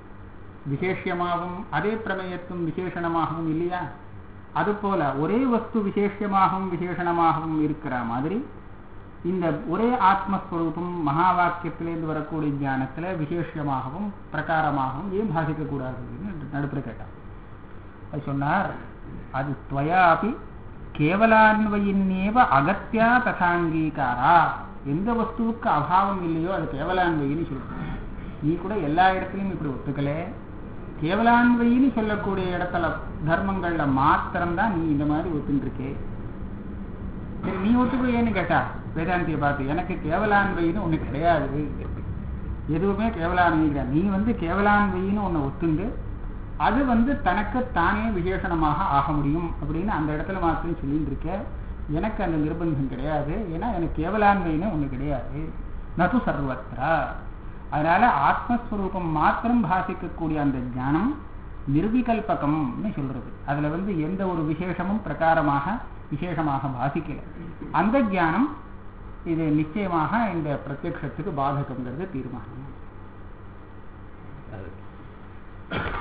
விசேஷமாகவும் அதே பிரமேயத்துவம் விசேஷணமாகவும் இல்லையா? அது போல ஒரே வஸ்து விசேஷமாகவும் விசேஷணமாகவும் இருக்கிற மாதிரி இந்த ஒரே ஆத்மஸ்வரூபம் மகா வாக்கியத்திலிருந்து வரக்கூடிய ஞானத்துல விசேஷமாகவும் பிரகாரமாகவும் ஏன் பாதிக்க கூடாதுன்னு நடுப்புற கேட்டார். அது சொன்னார், அது துவயாபி கேவலான்வயின்னேவ அகத்தியா ததாங்கீகாரா. எந்த வஸ்துவுக்கு அபாவம் இல்லையோ அது கேவலான்வயின்னு சொல்றோம். நீ கூட எல்லா இடத்துலையும் இப்படி ஒத்துக்கல. கேவலான்வயின்னு சொல்லக்கூடிய இடத்துல தர்மங்கள்ல மாத்திரம்தான் நீ இந்த மாதிரி ஒத்துன்னு இருக்கே. சரி, நீ ஒத்துக்கலையேன்னு கேட்டா வேதாந்தியை பார்த்து, எனக்கு கேவலான்வைன்னு ஒண்ணு கிடையாது, எதுவுமே கேவலான்வை கிடையாது. நீ வந்து கேவலான்வைன்னு ஒண்ணு ஒத்துண்டு அது வந்து தனக்கு தானே விசேஷணமாக ஆக முடியும் அப்படின்னு அந்த இடத்துல மாத்திரம் சொல்லிட்டு இருக்க. எனக்கு அந்த நிர்பந்தம் கிடையாது, ஏன்னா எனக்கு கேவலான்வைன்னு ஒண்ணு கிடையாது. நது சர்வத்ரா. அதனால ஆத்மஸ்வரூபம் மாத்திரம் பாசிக்கக்கூடிய அந்த ஞானம் நிர்விகல்பகம்னு சொல்றது. அதுல வந்து எந்த ஒரு விசேஷமும் பிரகாரமாக விசேஷமாக பாசிக்கல. அந்த ஞானம் இது நிச்சயமாக இந்த பிரத்யக்ஷத்துக்கு பாதகங்கிறது தீர்மானம்.